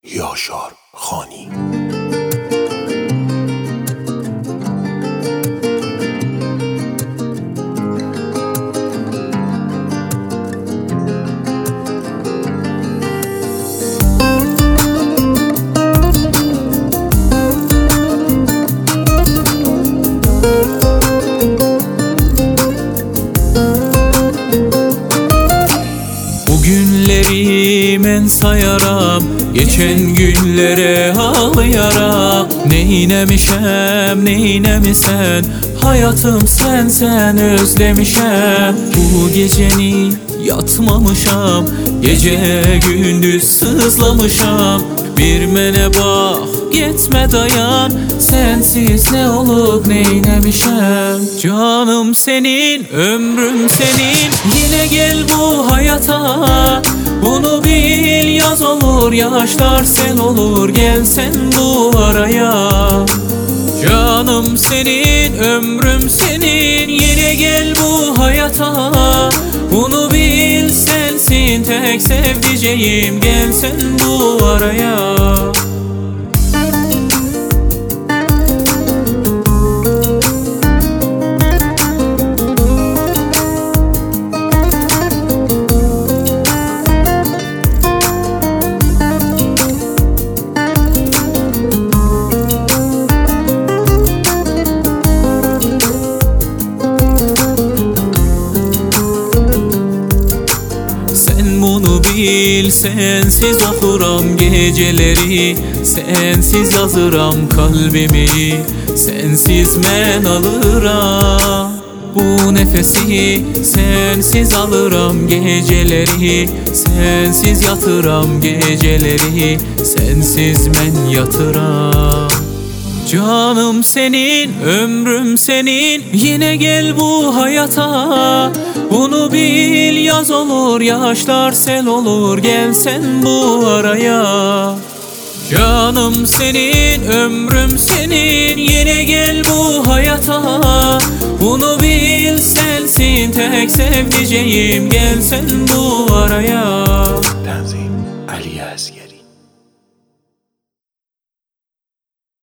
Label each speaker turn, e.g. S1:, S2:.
S1: Yaşar Xani.
S2: Günleri men sayaram, geçen günlere ağlayaram. Neynemişem, neynemisen, hayatım sen özlemişem. Bu geceni yatmamışam, gece gündüz sızlamışam. Bir mene bak, gitme dayan, sensiz ne olup neynemişem. Canım senin, ömrüm senin, yine gel bu hayata. Bunu bil, yaz olur, yaşlar sel olur, gel sen bu araya. Canım senin, ömrüm senin, yine gel bu hayata. Bunu bil, sensin tek sevdiceğim, gel sen bu araya. Sen bunu bil, sensiz okuram geceleri, sensiz yazıram kalbimi, sensiz men alıram. Bu nefesi sensiz alırım geceleri, sensiz yatıram geceleri, sensiz men yatıram. Canım senin, ömrüm senin, yine gel bu hayata. Bunu bil, yaz olur, yaşlar sel olur, gel sen bu araya. Canım senin, ömrüm senin, yine gel bu hayata. Bunu bil, sensin tek sevdiceğim, gel sen bu araya.
S1: Tanzim Ali Yazgi.